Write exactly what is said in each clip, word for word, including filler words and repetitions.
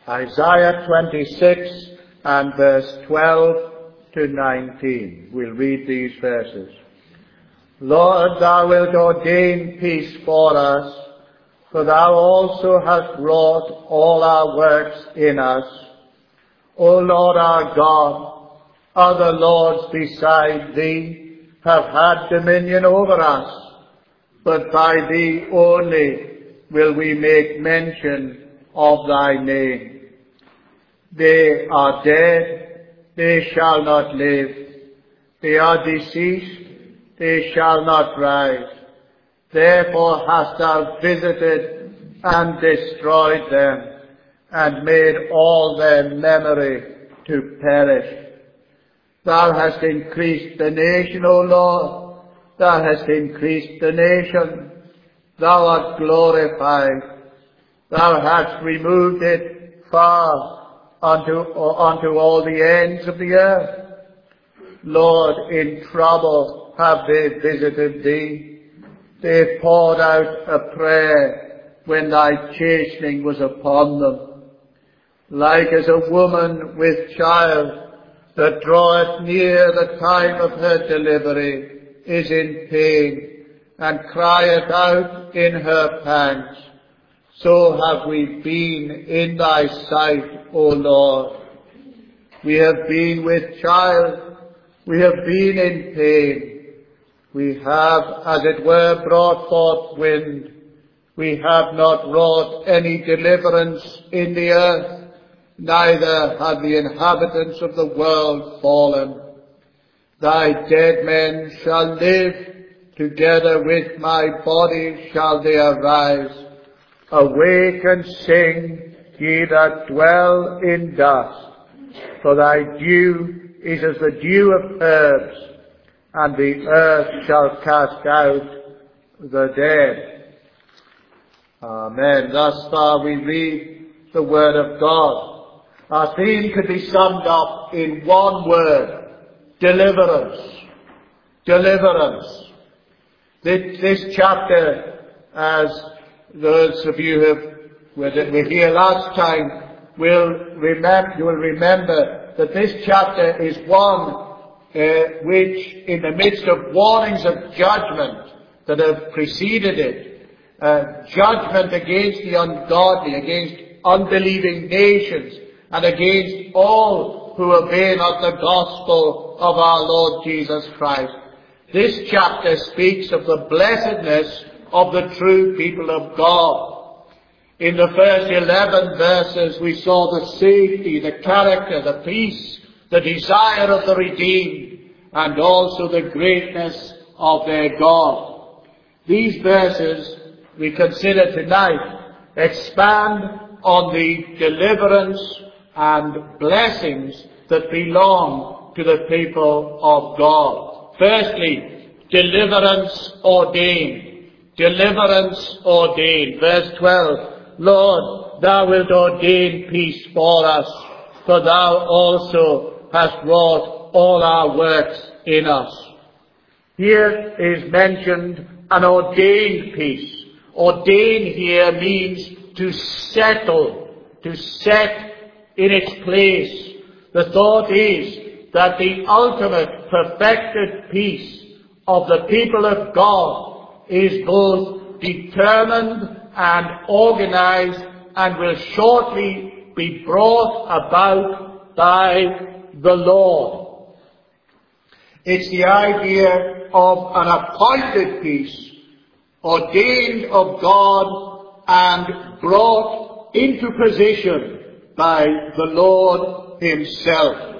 Isaiah twenty-six and verse twelve to nineteen. We'll read these verses. Lord, thou wilt ordain peace for us, for thou also hast wrought all our works in us. O Lord our God, other lords beside thee have had dominion over us, but by thee only will we make mention of thy name. They are dead, they shall not live. They are deceased, they shall not rise. Therefore hast thou visited and destroyed them, and made all their memory to perish. Thou hast increased the nation, O Lord, thou hast increased the nation. Thou art glorified. Thou hast removed it far unto, unto all the ends of the earth. Lord, in trouble have they visited thee. They poured out a prayer when thy chastening was upon them. Like as a woman with child that draweth near the time of her delivery is in pain, and crieth out in her pangs, so have we been in thy sight, O Lord. We have been with child, we have been in pain. We have, as it were, brought forth wind. We have not wrought any deliverance in the earth, neither have the inhabitants of the world fallen. Thy dead men shall live, together with my body shall they arise. Awake and sing, ye that dwell in dust, for thy dew is as the dew of herbs, and the earth shall cast out the dead. Amen. Thus far we read the word of God. Our theme could be summed up in one word: deliverance. Deliverance. This, this chapter, as those of you who were here last time will remember, you will remember that this chapter is one uh, which, in the midst of warnings of judgment that have preceded it, uh, judgment against the ungodly, against unbelieving nations, and against all who obey not the gospel of our Lord Jesus Christ. This chapter speaks of the blessedness of the true people of God. In the first eleven verses we saw the safety, the character, the peace, the desire of the redeemed, and also the greatness of their God. These verses we consider tonight expand on the deliverance and blessings that belong to the people of God. Firstly, deliverance ordained. Deliverance ordained. Verse twelve, Lord, thou wilt ordain peace for us, for thou also hast wrought all our works in us. Here is mentioned an ordained peace. Ordained here means to settle, to set in its place. The thought is that the ultimate perfected peace of the people of God is both determined and organized, and will shortly be brought about by the Lord. It's the idea of an appointed peace, ordained of God and brought into position by the Lord himself.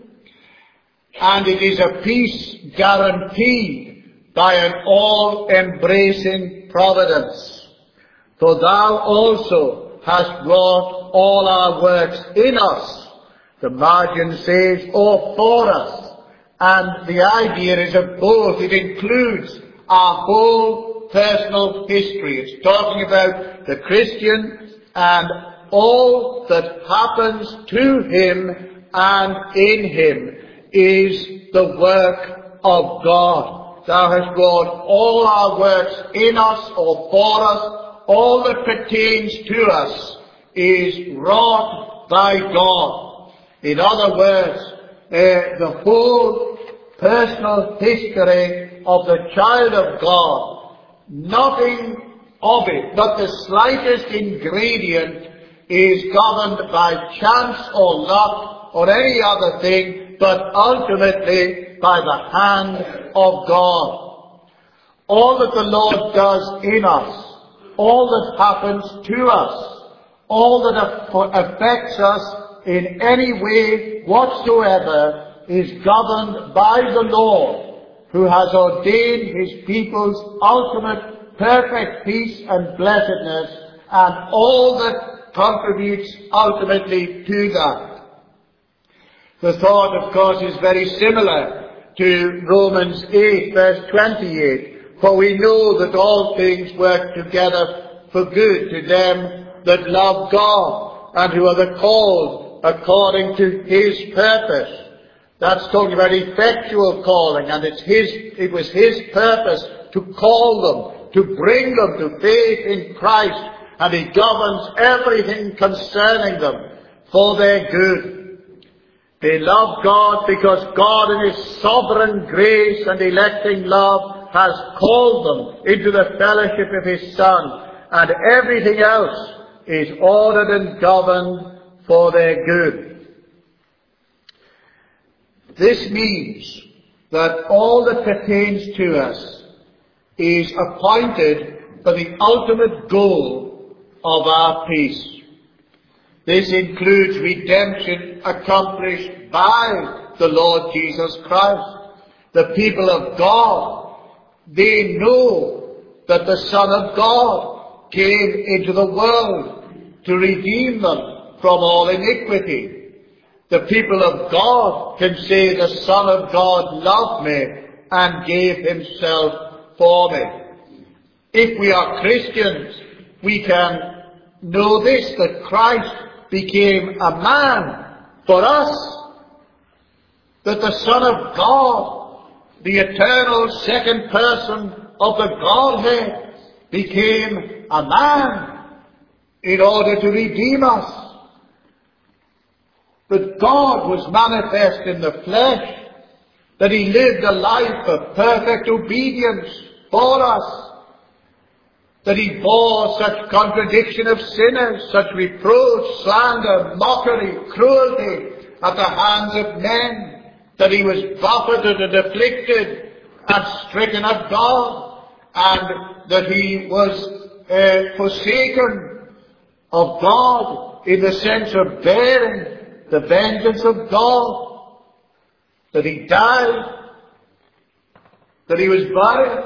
And it is a peace guaranteed by an all-embracing providence. For thou also hast wrought all our works in us. The margin says, or for us. And the idea is of both. It includes our whole personal history. It's talking about the Christian and all that happens to him and in him is the work of God. Thou hast wrought all our works in us or for us. All that pertains to us is wrought by God. In other words, uh, the whole personal history of the child of God, nothing of it, not the slightest ingredient, is governed by chance or luck or any other thing, but ultimately by the hand of God. All that the Lord does in us, all that happens to us, all that affects us in any way whatsoever is governed by the Lord, who has ordained his people's ultimate perfect peace and blessedness, and all that contributes ultimately to that. The thought, of course, is very similar to Romans eight, verse twenty-eight. For we know that all things work together for good to them that love God, and who are the called according to his purpose. That's talking about effectual calling, and it's his, it was his purpose to call them, to bring them to faith in Christ, and he governs everything concerning them for their good. They love God because God in his sovereign grace and electing love has called them into the fellowship of his Son, and everything else is ordered and governed for their good. This means that all that pertains to us is appointed for the ultimate goal of our peace. This includes redemption accomplished by the Lord Jesus Christ. The people of God, they know that the Son of God came into the world to redeem them from all iniquity. The people of God can say, the Son of God loved me and gave himself for me. If we are Christians, we can know this, that Christ became a man for us, that the Son of God, the eternal second person of the Godhead, became a man in order to redeem us. That God was manifest in the flesh, that he lived a life of perfect obedience for us, that he bore such contradiction of sinners, such reproach, slander, mockery, cruelty at the hands of men, that he was buffeted and afflicted and stricken of God, and that he was uh, forsaken of God in the sense of bearing the vengeance of God, that he died, that he was buried,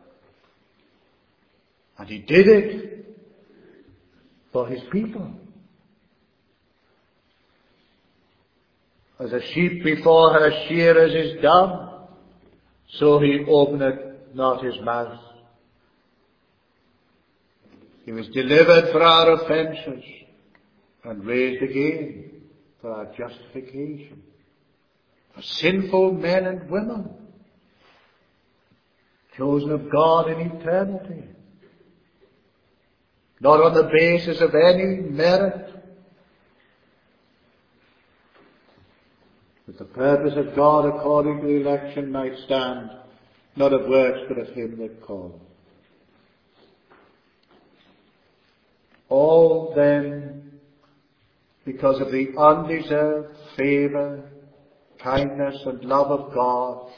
and he did it for his people. As a sheep before her shearers is dumb, so he openeth not his mouth. He was delivered for our offences and raised again for our justification. For sinful men and women, chosen of God in eternity, not on the basis of any merit, that the purpose of God according to the election might stand, not of works but of him that called. All then because of the undeserved favour, kindness and love of God,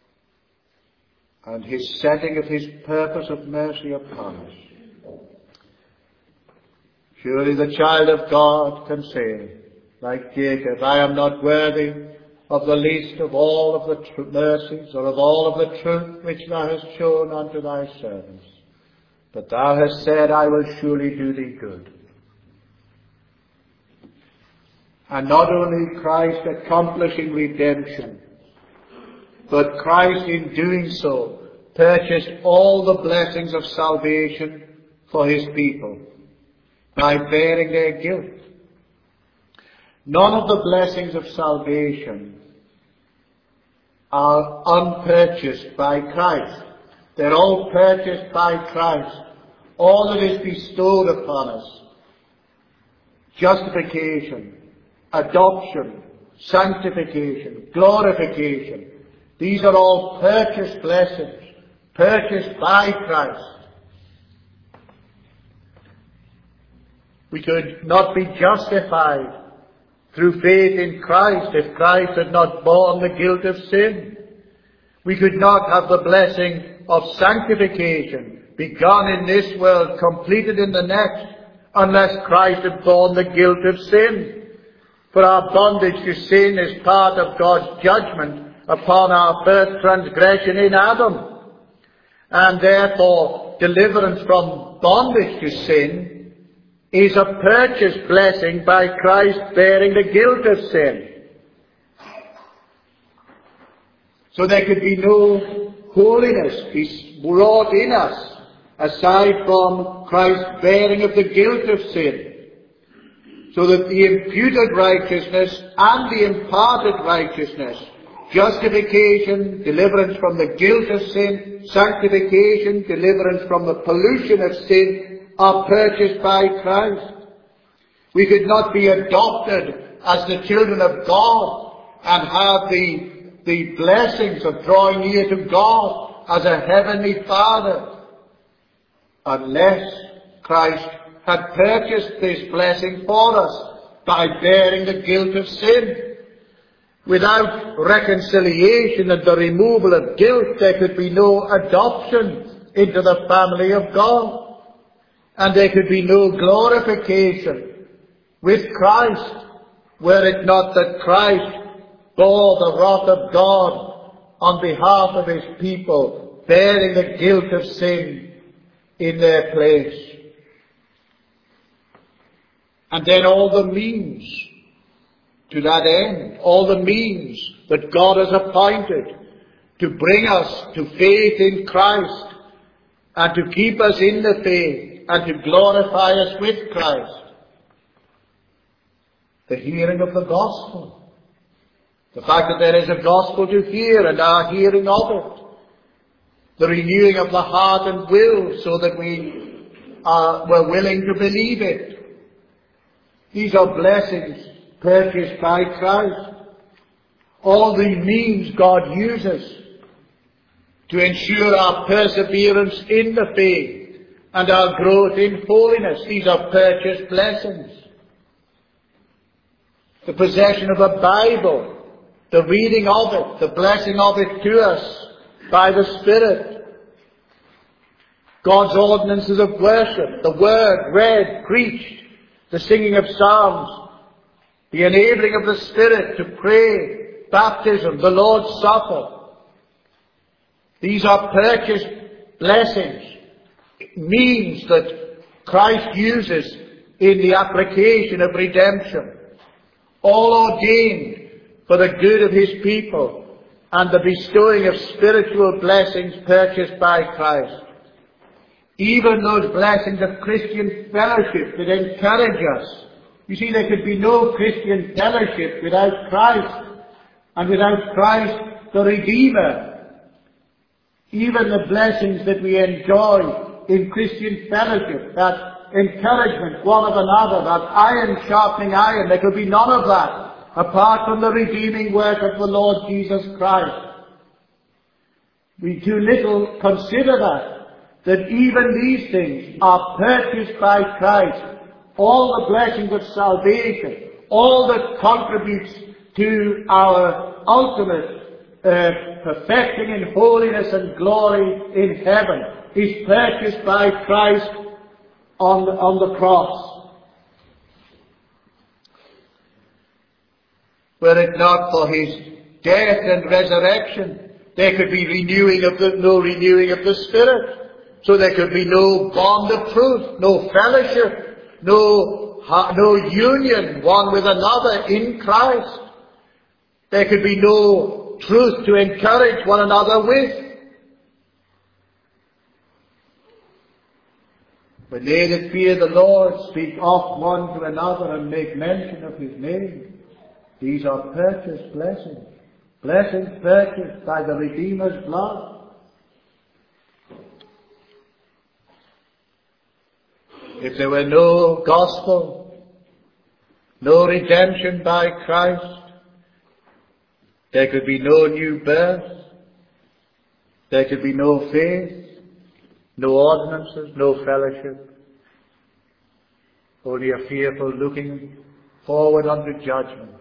and his setting of his purpose of mercy upon us. Surely the child of God can say, like Jacob, I am not worthy of the least of all of the tr- mercies, or of all of the truth which thou hast shown unto thy servants. But thou hast said, I will surely do thee good. And not only Christ accomplishing redemption, but Christ in doing so purchased all the blessings of salvation for his people by bearing their guilt. None of the blessings of salvation are unpurchased by Christ. They're all purchased by Christ. All that is bestowed upon us, justification, adoption, sanctification, glorification. These are all purchased blessings, purchased by Christ. We could not be justified through faith in Christ if Christ had not borne the guilt of sin. We could not have the blessing of sanctification, begun in this world, completed in the next, unless Christ had borne the guilt of sin. For our bondage to sin is part of God's judgment upon our first transgression in Adam. And therefore, deliverance from bondage to sin is a purchased blessing by Christ bearing the guilt of sin. So there could be no holiness be wrought in us aside from Christ's bearing of the guilt of sin. So that the imputed righteousness and the imparted righteousness, justification, deliverance from the guilt of sin, sanctification, deliverance from the pollution of sin, are purchased by Christ. We could not be adopted as the children of God and have the, the blessings of drawing near to God as a heavenly Father unless Christ had purchased this blessing for us by bearing the guilt of sin. Without reconciliation and the removal of guilt, there could be no adoption into the family of God. And there could be no glorification with Christ, were it not that Christ bore the wrath of God on behalf of his people, bearing the guilt of sin in their place. And then all the means to that end, all the means that God has appointed to bring us to faith in Christ and to keep us in the faith and to glorify us with Christ. The hearing of the gospel. The fact that there is a gospel to hear and our hearing of it. The renewing of the heart and will so that we are, were willing to believe it. These are blessings purchased by Christ. All the means God uses to ensure our perseverance in the faith and our growth in holiness. These are purchased blessings. The possession of a Bible, the reading of it, the blessing of it to us by the Spirit. God's ordinances of worship, the Word read, preached, the singing of psalms, the enabling of the Spirit to pray, baptism, the Lord's Supper. These are purchased blessings, means that Christ uses in the application of redemption, all ordained for the good of his people and the bestowing of spiritual blessings purchased by Christ. Even those blessings of Christian fellowship that encourage us. You see, there could be no Christian fellowship without Christ, and without Christ the Redeemer. Even the blessings that we enjoy in Christian fellowship, that encouragement one of another, that iron sharpening iron, there could be none of that apart from the redeeming work of the Lord Jesus Christ. We too little consider that, that even these things are purchased by Christ. All the blessings of salvation, all that contributes to our ultimate uh, perfecting in holiness and glory in heaven is purchased by Christ on the, on the cross. Were it not for his death and resurrection, there could be renewing of the, no renewing of the Spirit. So there could be no bond of truth, no fellowship, no, no union one with another in Christ. There could be no truth to encourage one another with. When they that fear the Lord speak oft one to another and make mention of his name, these are purchased blessings. Blessings purchased by the Redeemer's blood. If there were no gospel, no redemption by Christ, there could be no new birth, there could be no faith, no ordinances, no fellowship, only a fearful looking forward unto judgment.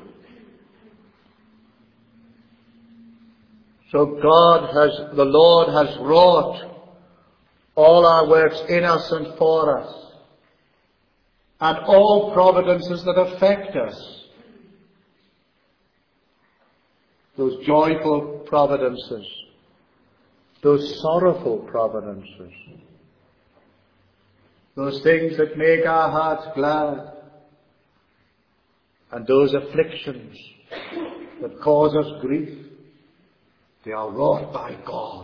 So God has, the Lord has wrought all our works in us and for us, and all providences that affect us. Those joyful providences, those sorrowful providences, those things that make our hearts glad, and those afflictions that cause us grief, they are wrought by God.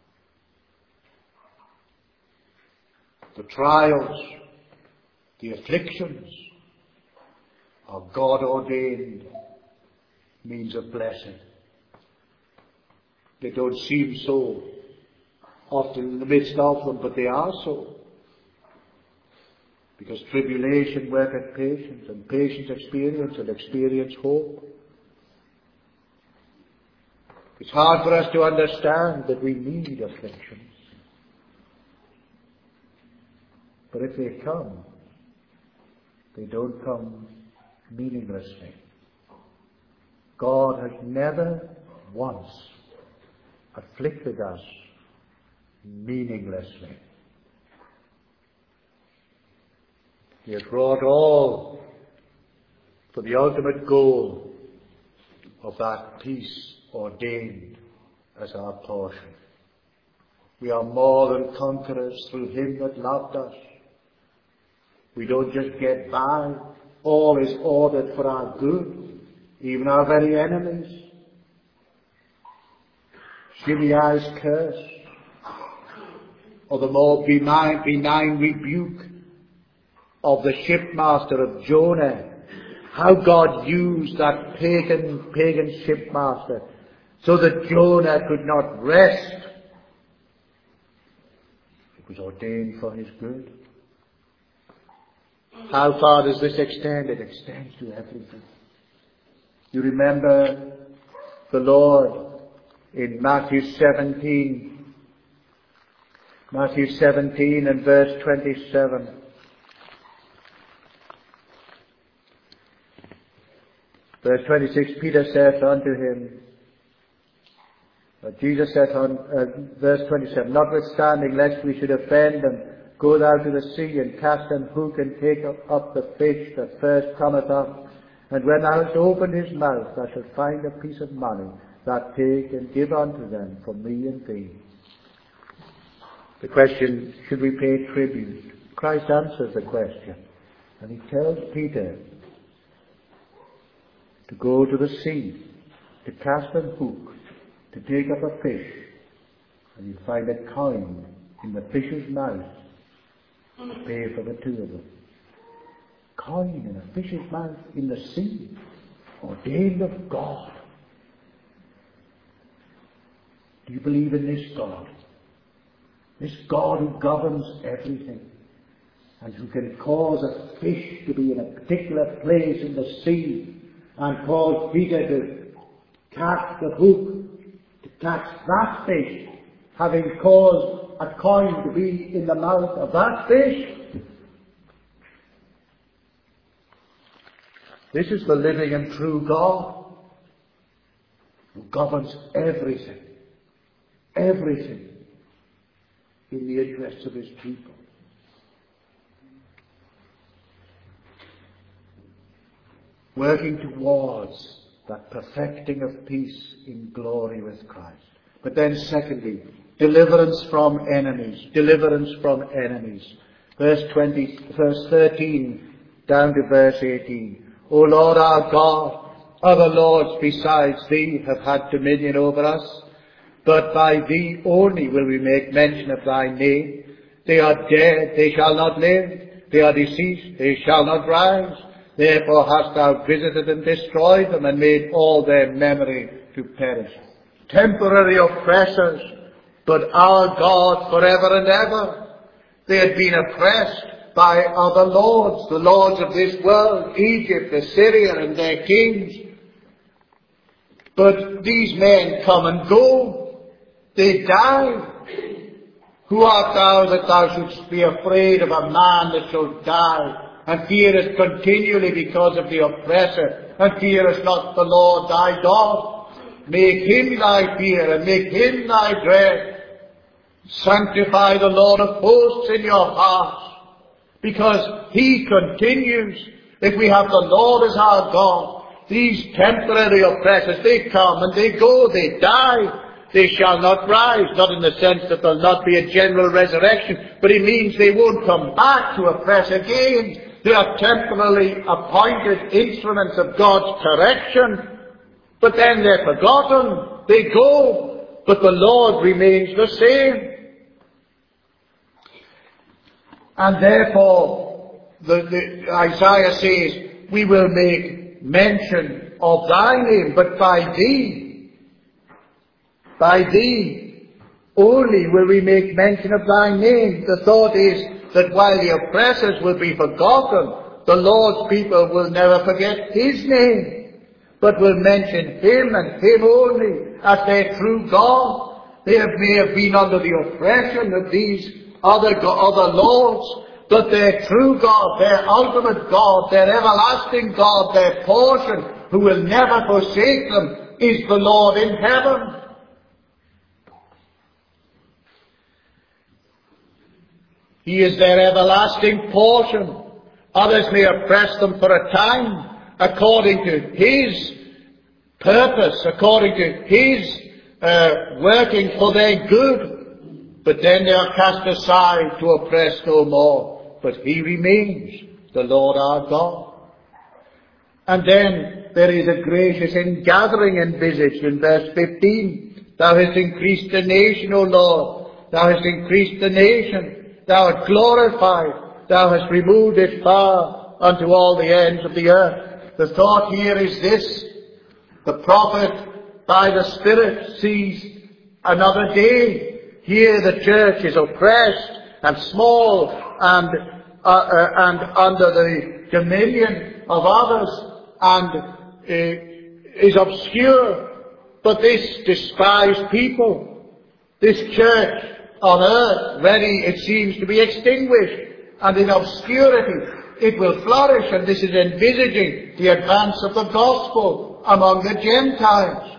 The trials, the afflictions are God-ordained means of blessing. They don't seem so often in the midst of them, but they are so. Because tribulation worketh patience, and patience experience, and experience hope. It's hard for us to understand that we need afflictions. But if they come, they don't come meaninglessly. God has never once afflicted us meaninglessly. He has wrought all for the ultimate goal of that peace ordained as our portion. We are more than conquerors through Him that loved us. We don't just get by. All is ordered for our good, even our very enemies. Shimei's curse, or the more benign, benign rebuke of the shipmaster of Jonah, how God used that pagan, pagan shipmaster so that Jonah could not rest. It was ordained for his good. How far does this extend? It extends to everything. You remember the Lord in Matthew seventeen, Matthew seventeen and verse twenty-seven. Verse twenty-six, Peter saith unto him, uh, Jesus saith on, uh, verse twenty-seven, notwithstanding, lest we should offend, and go thou to the sea, and cast an hook, and take up the fish that first cometh up. And when thou hast opened his mouth, thou shalt find a piece of money, that take and give unto them for me and thee. The question, should we pay tribute? Christ answers the question, and he tells Peter to go to the sea, to cast a hook, to take up a fish, and you find a coin in the fish's mouth to pay for the two of them. Coin in a fish's mouth in the sea, ordained of God. Do you believe in this God? This God who governs everything, and who can cause a fish to be in a particular place in the sea, and cause Peter to cast the hook to catch that fish, having caused a coin to be in the mouth of that fish. This is the living and true God, who governs everything, everything in the interests of his people. Working towards that perfecting of peace in glory with Christ. But then secondly, deliverance from enemies. Deliverance from enemies. Verse twenty, verse thirteen down to verse eighteen. O Lord our God, other lords besides thee have had dominion over us, but by thee only will we make mention of thy name. They are dead, they shall not live. They are deceased, they shall not rise. Therefore hast thou visited and destroyed them, and made all their memory to perish. Temporary oppressors, but our God forever and ever. They had been oppressed, by other lords, the lords of this world, Egypt, Assyria, and their kings. But these men come and go. They die. Who art thou that thou shouldst be afraid of a man that shall die, and fearest continually because of the oppressor, and fearest not the Lord thy God? Make him thy fear, and make him thy dread. Sanctify the Lord of hosts in your hearts, because he continues. If we have the Lord as our God, these temporary oppressors, they come and they go, they die. They shall not rise, not in the sense that there will not be a general resurrection, but it means they won't come back to oppress again. They are temporarily appointed instruments of God's correction, but then they're forgotten. They go, but the Lord remains the same. And therefore, the, the, Isaiah says, we will make mention of thy name, but by thee. By thee only will we make mention of thy name. The thought is that while the oppressors will be forgotten, the Lord's people will never forget his name, but will mention him and him only as their true God. They have, may have been under the oppression of these other, other lords, but their true God, their ultimate God, their everlasting God, their portion, who will never forsake them, is the Lord in heaven. He is their everlasting portion. Others may oppress them for a time, according to his purpose, according to his uh, working for their good. But then they are cast aside to oppress no more. But he remains the Lord our God. And then there is a gracious ingathering envisaged in verse fifteen. Thou hast increased the nation, O Lord. Thou hast increased the nation. Thou art glorified. Thou hast removed it far unto all the ends of the earth. The thought here is this. The prophet, by the Spirit, sees another day. Here the church is oppressed and small and, uh, uh, and under the dominion of others and uh, is obscure. But this despised people, this church, on earth, ready, it seems, to be extinguished, and in obscurity it will flourish, and this is envisaging the advance of the gospel among the Gentiles.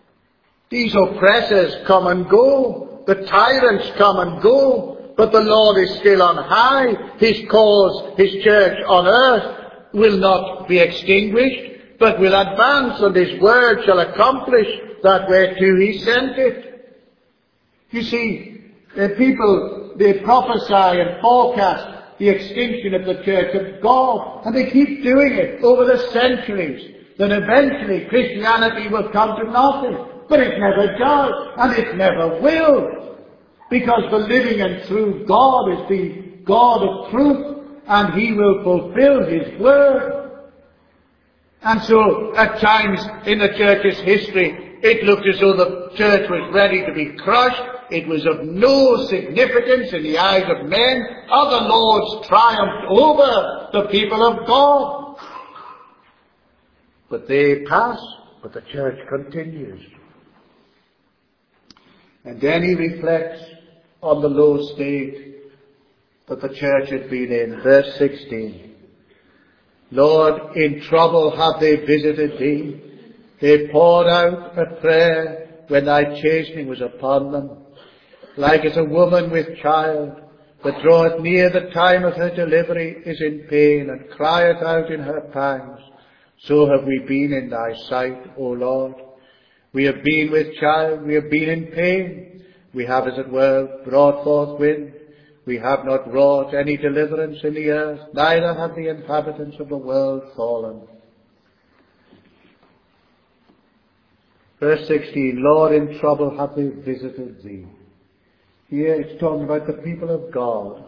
These oppressors come and go, the tyrants come and go, but the Lord is still on high. His cause, his church on earth, will not be extinguished, but will advance, and his word shall accomplish that whereto he sent it. You see, the people, they prophesy and forecast the extinction of the Church of God, and they keep doing it over the centuries. Then eventually Christianity will come to nothing, but it never does, and it never will, because the living and true God is the God of truth, and he will fulfill his word. And so, at times in the church's history, it looked as though the church was ready to be crushed. It was of no significance in the eyes of men. Other lords triumphed over the people of God. But they pass, but the church continues. And then he reflects on the low state that the church had been in. Verse sixteen. Lord, in trouble have they visited thee. They poured out a prayer when thy chastening was upon them. Like as a woman with child that draweth near the time of her delivery is in pain and crieth out in her pangs, so have we been in thy sight, O Lord. We have been with child, we have been in pain. We have, as it were, brought forth wind. We have not wrought any deliverance in the earth, neither have the inhabitants of the world fallen. Verse sixteen, Lord, in trouble have they visited thee. Here it's talking about the people of God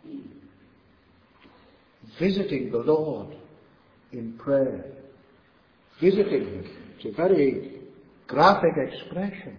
visiting the Lord in prayer. Visiting him. It's a very graphic expression.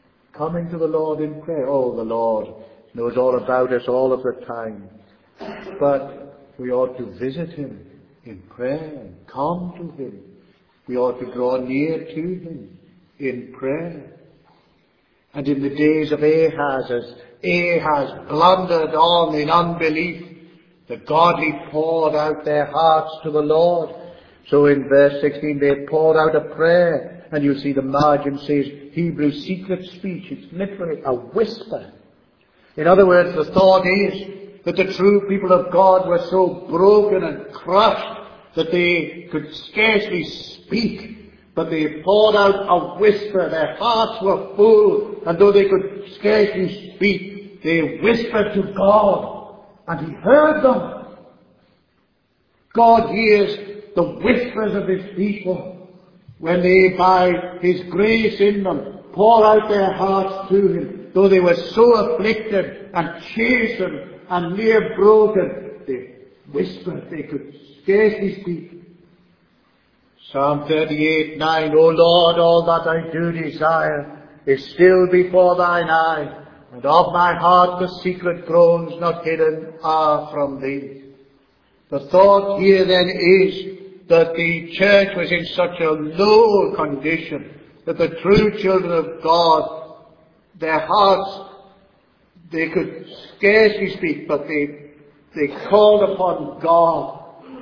Coming to the Lord in prayer. Oh, the Lord knows all about us all of the time. but we ought to visit him in prayer and come to him. We ought to draw near to him in prayer. And in the days of Ahaz, as Ahaz blundered on in unbelief, the godly poured out their hearts to the Lord. So in verse sixteen, they poured out a prayer. And you see the margin says, Hebrew secret speech. It's literally a whisper. In other words, the thought is that the true people of God were so broken and crushed that they could scarcely speak. But they poured out a whisper. Their hearts were full. And though they could scarcely speak, they whispered to God. And he heard them. God hears the whispers of his people when they, by his grace in them, pour out their hearts to him. Though they were so afflicted and chastened and near broken, they whispered. They could scarcely speak. Psalm thirty-eight, nine, O Lord, all that I do desire is still before thine eye, and of my heart the secret groans not hidden are from thee. The thought here then is that the church was in such a low condition that the true children of God, their hearts, they could scarcely speak, but they, they called upon God.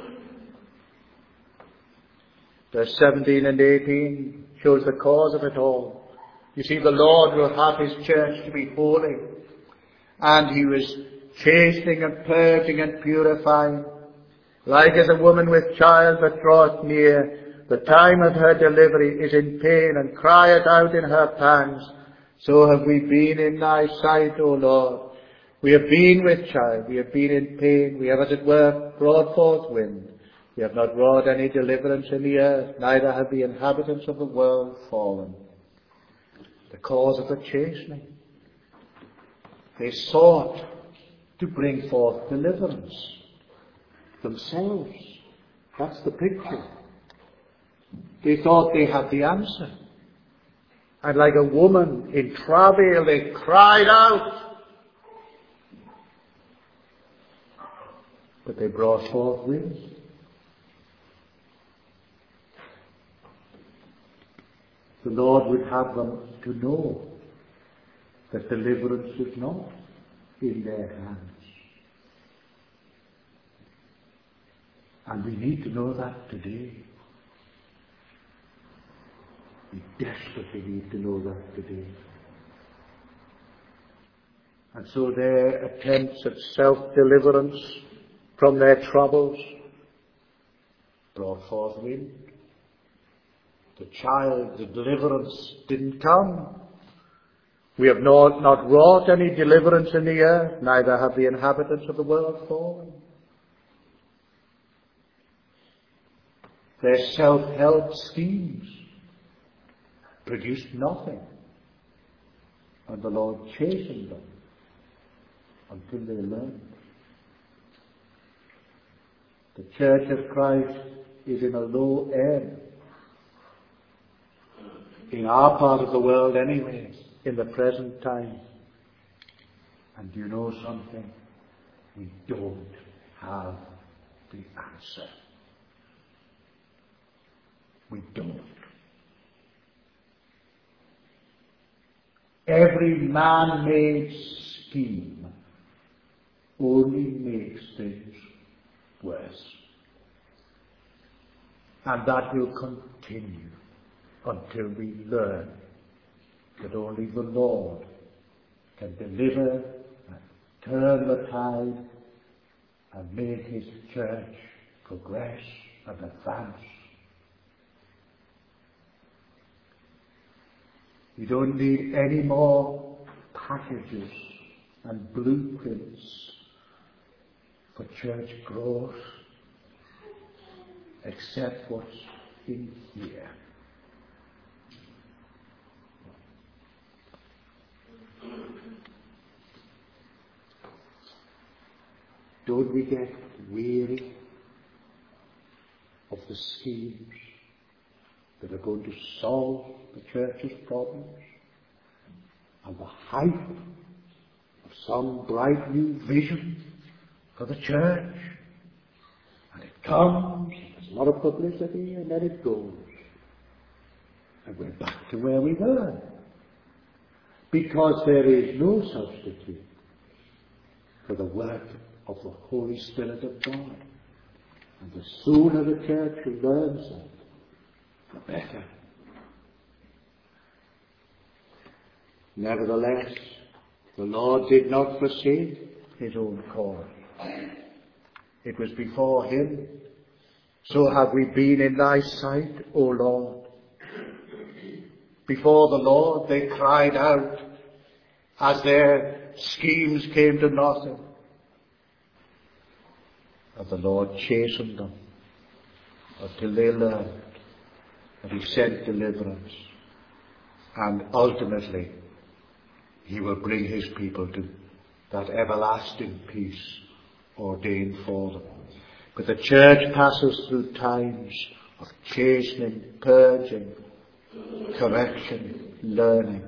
Verse seventeen and eighteen shows the cause of it all. You see, the Lord will have his church to be holy. And he was chastening and purging and purifying. Like as a woman with child that draweth near, the time of her delivery is in pain and crieth out in her pangs. So have we been in thy sight, O Lord. We have been with child. We have been in pain. We have, as it were, brought forth wind. We have not wrought any deliverance in the earth, neither have the inhabitants of the world fallen. The cause of the chastening. They sought to bring forth deliverance themselves. That's the picture. They thought they had the answer. And like a woman in travail, they cried out. But they brought forth wind. The Lord would have them to know that deliverance is not in their hands. And we need to know that today. We desperately need to know that today. And so their attempts at self-deliverance from their troubles brought forth wind. The child, the deliverance didn't come. We have not, not wrought any deliverance in the earth, neither have the inhabitants of the world fallen. Their self-help schemes produced nothing. And the Lord chastened them until they learned. The Church of Christ is in a low ebb. In our part of the world anyway, in the present time. And you know something? We don't have the answer. We don't. Every man-made scheme only makes things worse. And that will continue until we learn that only the Lord can deliver and turn the tide and make his church progress and advance. We don't need any more packages and blueprints for church growth except what's in here. Don't we get weary of the schemes that are going to solve the church's problems and the hype of some bright new vision for the church. And it comes, there's a lot of publicity, and then it goes. And we're back to where we were. Because there is no substitute for the work of the Holy Spirit of God. And the sooner the church learns that, the better. Nevertheless, the Lord did not forsake his own cause. It was before him. So have we been in thy sight, O Lord. Before the Lord they cried out as their schemes came to nothing. And the Lord chastened them until they learned that he sent deliverance. And ultimately, he will bring his people to that everlasting peace ordained for them. But the church passes through times of chastening, purging, correction, learning.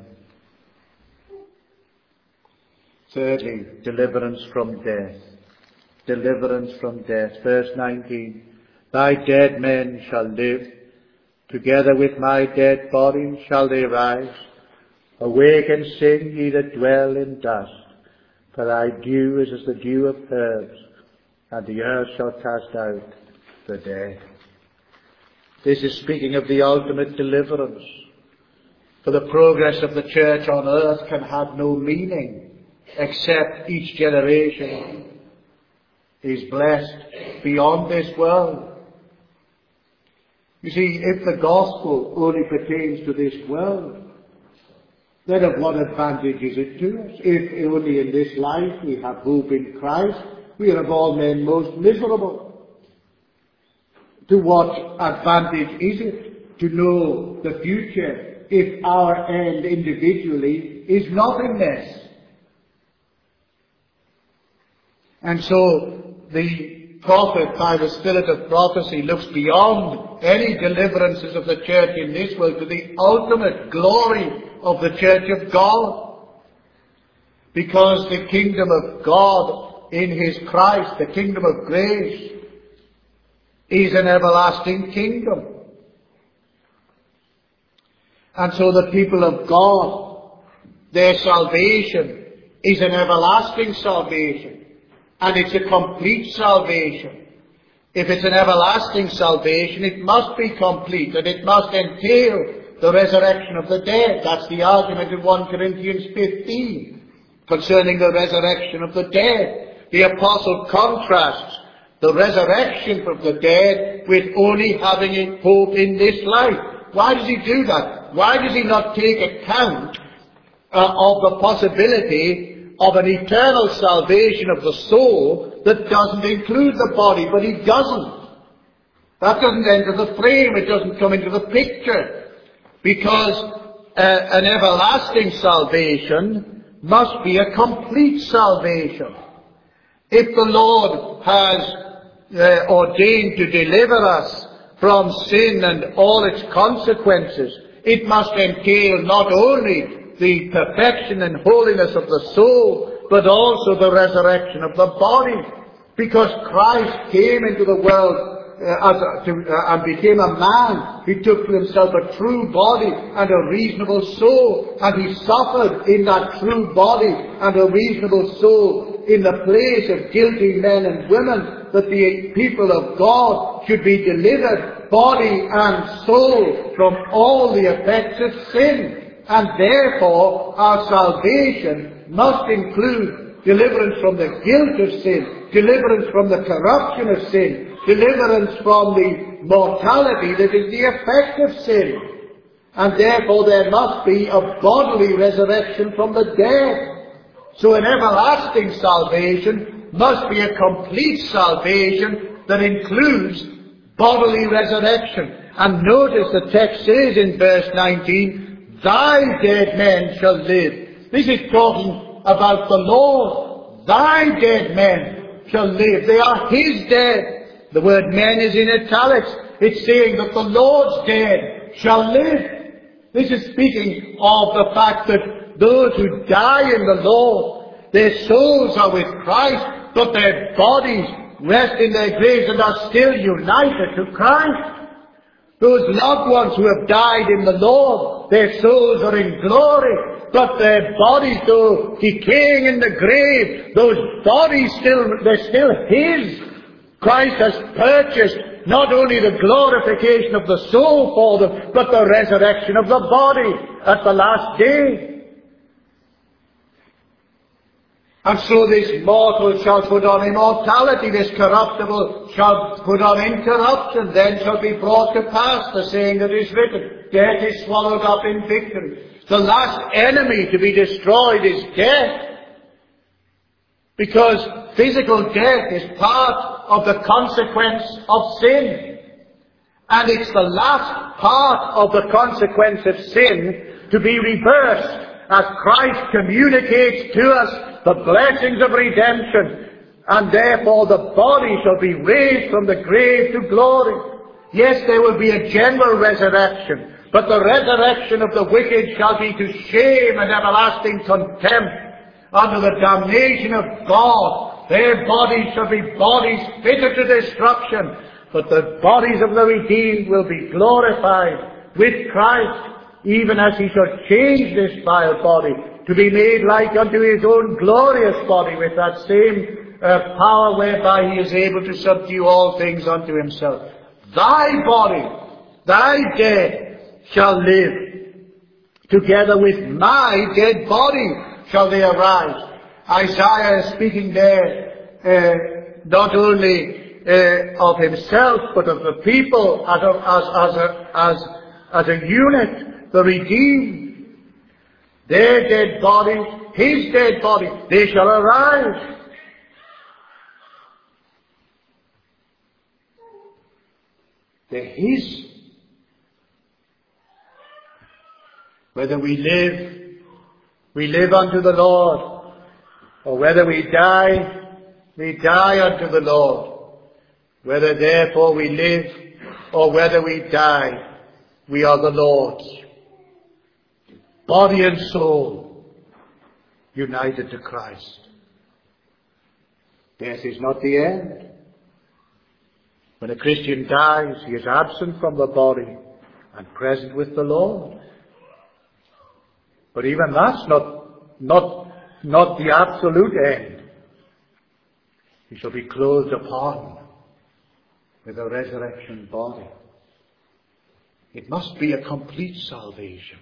Thirdly, deliverance from death. Deliverance from death. Verse nineteen. Thy dead men shall live. Together with my dead body shall they rise. Awake and sing, ye that dwell in dust. For thy dew is as the dew of herbs, and the earth shall cast out the dead. This is speaking of the ultimate deliverance. For the progress of the church on earth can have no meaning except each generation is blessed beyond this world. You see, if the gospel only pertains to this world, then of what advantage is it to us? If only in this life we have hope in Christ, we are of all men most miserable. To what advantage is it to know the future if our end individually is nothingness? And so the prophet, by the spirit of prophecy, looks beyond any deliverances of the church in this world to the ultimate glory of the church of God. Because the kingdom of God in his Christ, the kingdom of grace, is an everlasting kingdom. And so the people of God, their salvation is an everlasting salvation. And it's a complete salvation. If it's an everlasting salvation, it must be complete, and it must entail the resurrection of the dead. That's the argument in First Corinthians fifteen concerning the resurrection of the dead. The apostle contrasts the resurrection of the dead with only having a hope in this life. Why does he do that? Why does he not take account uh, of the possibility of an eternal salvation of the soul that doesn't include the body? But he doesn't. That doesn't enter the frame. It doesn't come into the picture. Because uh, an everlasting salvation must be a complete salvation. If the Lord has uh, ordained to deliver us from sin and all its consequences, it must entail not only the perfection and holiness of the soul, but also the resurrection of the body. Because Christ came into the world uh, as a, to, uh, and became a man. He took to himself a true body and a reasonable soul, and he suffered in that true body and a reasonable soul in the place of guilty men and women, that the people of God should be delivered, body and soul, from all the effects of sin. And therefore, our salvation must include deliverance from the guilt of sin, deliverance from the corruption of sin, deliverance from the mortality that is the effect of sin. And therefore there must be a bodily resurrection from the dead. So an everlasting salvation must be a complete salvation that includes bodily resurrection. And notice the text says in verse nineteen, thy dead men shall live. This is talking about the Lord. Thy dead men shall live. They are his dead. The word men is in italics. It's saying that the Lord's dead shall live. This is speaking of the fact that those who die in the Lord, their souls are with Christ, but their bodies rest in their graves and are still united to Christ. Those loved ones who have died in the Lord, their souls are in glory, but their bodies, though decaying in the grave, those bodies still, they're still His. Christ has purchased not only the glorification of the soul for them, but the resurrection of the body at the last day. And so this mortal shall put on immortality, this corruptible shall put on incorruption. Then shall be brought to pass the saying that is written, death is swallowed up in victory. The last enemy to be destroyed is death. Because physical death is part of the consequence of sin. And it's the last part of the consequence of sin to be reversed as Christ communicates to us the blessings of redemption, and therefore the body shall be raised from the grave to glory. Yes, there will be a general resurrection, but the resurrection of the wicked shall be to shame and everlasting contempt under the damnation of God. Their bodies shall be bodies fitted to destruction, but the bodies of the redeemed will be glorified with Christ, even as He shall change this vile body to be made like unto His own glorious body with that same uh, power whereby He is able to subdue all things unto Himself. Thy body, thy dead, shall live. Together with my dead body shall they arise. Isaiah is speaking there uh, not only uh, of himself, but of the people as a, as, as, a, as, as a unit, the redeemed. Their dead bodies, His dead body, they shall arise. They're His. Whether we live, we live unto the Lord, or whether we die, we die unto the Lord. Whether therefore we live, or whether we die, we are the Lord's. Body and soul united to Christ. Death is not the end. When a Christian dies, he is absent from the body and present with the Lord. But even that's not, not, not the absolute end. He shall be clothed upon with a resurrection body. It must be a complete salvation.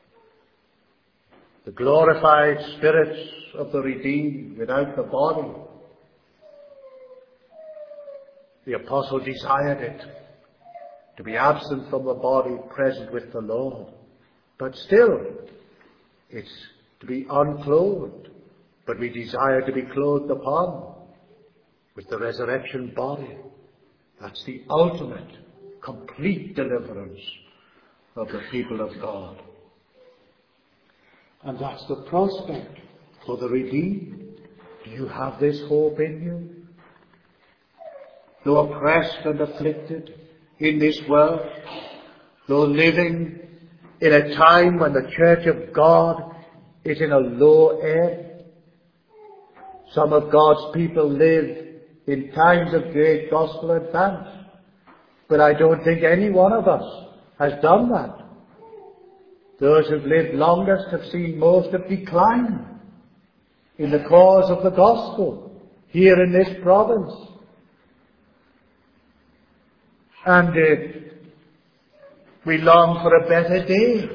The glorified spirits of the redeemed without the body. The apostle desired it, to be absent from the body, present with the Lord. But still, it's to be unclothed, but we desire to be clothed upon with the resurrection body. That's the ultimate, complete deliverance of the people of God. And that's the prospect for the redeemed. Do you have this hope in you? Though oppressed and afflicted in this world, though living in a time when the church of God is in a low ebb, some of God's people live in times of great gospel advance. But I don't think any one of us has done that. Those who've lived longest have seen most of decline in the cause of the gospel here in this province. And uh, we long for a better day.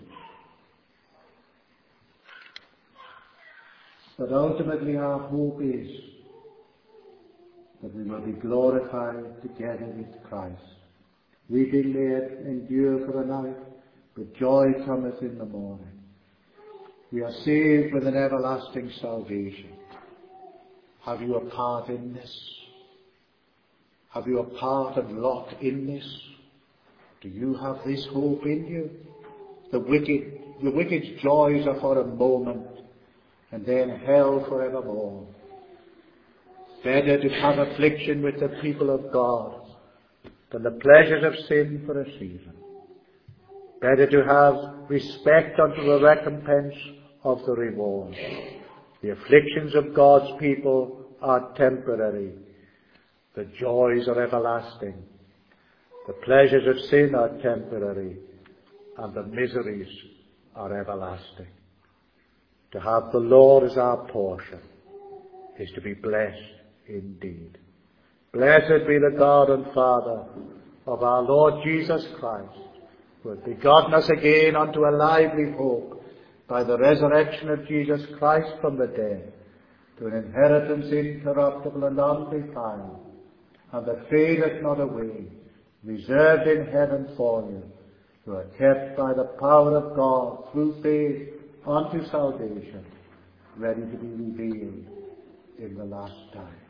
But ultimately our hope is that we will be glorified together with Christ. Weeping may endure for a night, but joy cometh in the morning. We are saved with an everlasting salvation. Have you a part in this? Have you a part and lot in this? Do you have this hope in you? The wicked, the wicked's joys are for a moment, and then hell forevermore. Better to have affliction with the people of God than the pleasures of sin for a season. Better to have respect unto the recompense of the reward. The afflictions of God's people are temporary. The joys are everlasting. The pleasures of sin are temporary, and the miseries are everlasting. To have the Lord as our portion is to be blessed indeed. Blessed be the God and Father of our Lord Jesus Christ, who hath begotten us again unto a lively hope by the resurrection of Jesus Christ from the dead, to an inheritance incorruptible and undefiled, and that fadeth not away, reserved in heaven for you, who are kept by the power of God through faith unto salvation, ready to be revealed in the last time.